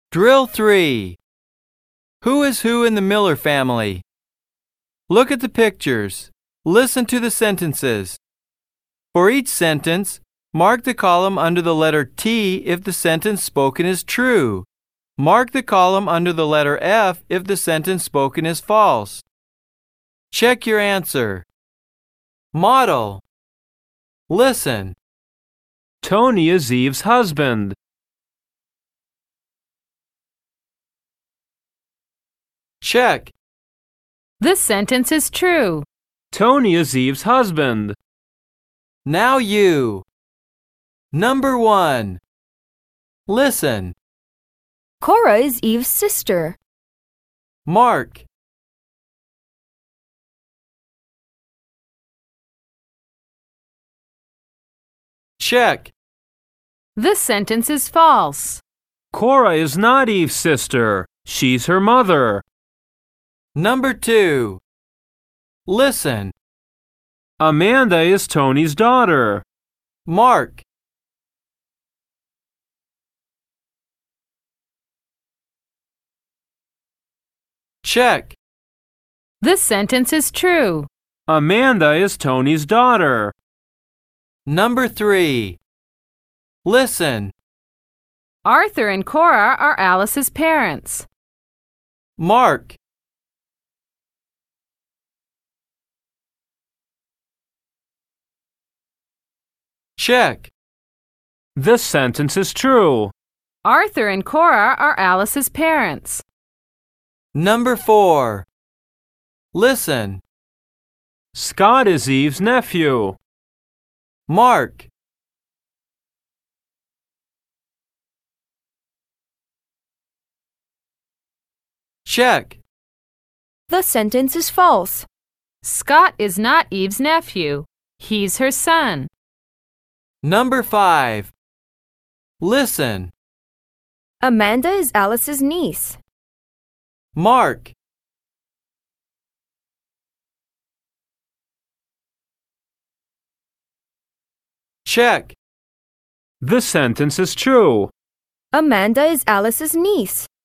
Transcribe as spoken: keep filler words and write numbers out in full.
Drill three. Who is who in the Miller family? Look at the pictures. Listen to the sentences. For each sentence, mark the column under the letter T if the sentence spoken is true. Mark the column under the letter F if the sentence spoken is false. Check your answer. Model. Listen. Tony is Eve's husband. Check. This sentence is true. Tony is Eve's husband. Now you. Number one. Listen. Cora is Eve's sister. Mark. Check. This sentence is false. Cora is not Eve's sister. She's her mother. Number two. Listen. Amanda is Tony's daughter. Mark. Check. This sentence is true. Amanda is Tony's daughter. Number three. Listen. Arthur and Cora are Alice's parents. Mark. Check. This sentence is true. Arthur and Cora are Alice's parents. Number four. Listen. Scott is Eve's nephew. Mark. Check. The sentence is false. Scott is not Eve's nephew. He's her son. Number five. Listen. Amanda is Alice's niece. Mark. Check. This sentence is true. Amanda is Alice's niece.